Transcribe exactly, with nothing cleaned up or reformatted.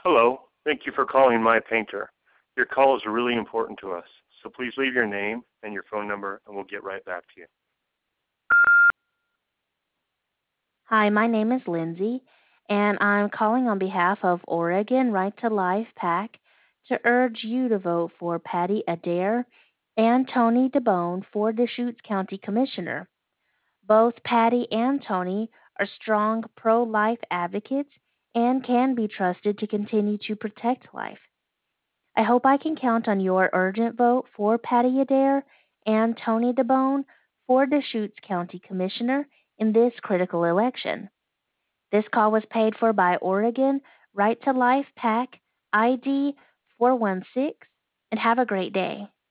Hello. Thank you for calling My Painter. Your call is really important to us, so please leave your name and your phone number, and we'll get right back to you. Hi, my name is Lindsay, and I'm calling on behalf of Oregon Right to Life PAC to urge you to vote for Patty Adair and Tony DeBone for Deschutes County Commissioner. Both Patty and Tony are strong pro life advocates and can be trusted to continue to protect life. I hope I can count on your urgent vote for Patty Adair and Tony DeBone for Deschutes County Commissioner in this critical election. This call was paid for by Oregon Right to Life PAC I D four one six, and have a great day.